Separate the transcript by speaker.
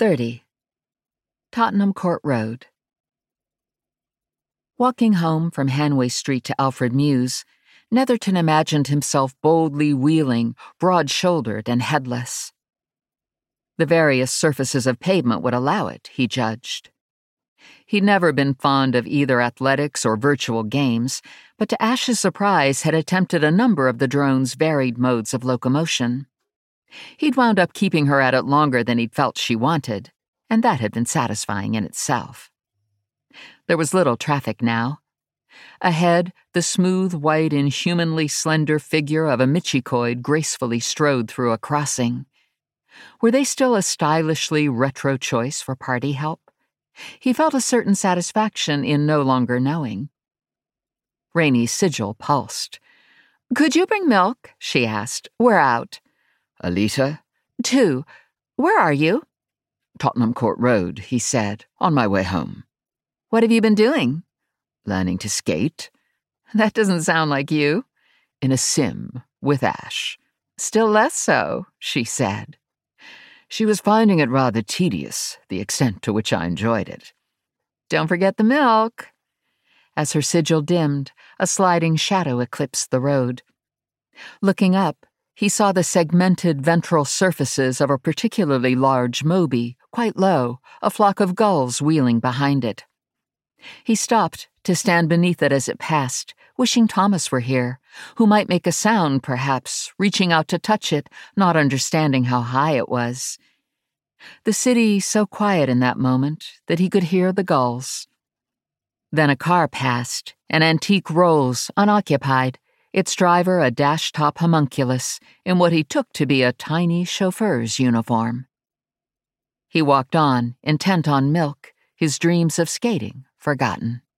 Speaker 1: 30. Tottenham Court Road. Walking home from Hanway Street to Alfred Mews, Netherton imagined himself boldly wheeling, broad-shouldered and headless. The various surfaces of pavement would allow it, he judged. He'd never been fond of either athletics or virtual games, but to Ash's surprise had attempted a number of the drone's varied modes of locomotion. He'd wound up keeping her at it longer than he'd felt she wanted, and that had been satisfying in itself. There was little traffic now. Ahead, the smooth, white, inhumanly slender figure of a Michikoid gracefully strode through a crossing. Were they still a stylishly retro choice for party help? He felt a certain satisfaction in no longer knowing. Rainey's sigil pulsed. "Could you bring milk?" she asked. "We're out."
Speaker 2: "A liter?"
Speaker 1: "2. Where are you?"
Speaker 2: "Tottenham Court Road," he said, "on my way home."
Speaker 1: "What have you been doing?"
Speaker 2: "Learning to skate."
Speaker 1: "That doesn't sound like you."
Speaker 2: "In a sim, with Ash."
Speaker 1: "Still less so," she said.
Speaker 2: She was finding it rather tedious, the extent to which I enjoyed it.
Speaker 1: "Don't forget the milk." As her sigil dimmed, a sliding shadow eclipsed the road. Looking up, he saw the segmented ventral surfaces of a particularly large Moby, quite low, a flock of gulls wheeling behind it. He stopped to stand beneath it as it passed, wishing Thomas were here, who might make a sound, perhaps, reaching out to touch it, not understanding how high it was. The city so quiet in that moment that he could hear the gulls. Then a car passed, an antique Rolls, unoccupied, its driver a dash-top homunculus in what he took to be a tiny chauffeur's uniform. He walked on, intent on milk, his dreams of skating forgotten.